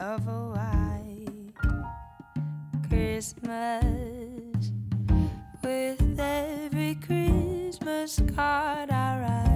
of a white Christmas. With every Christmas card I write,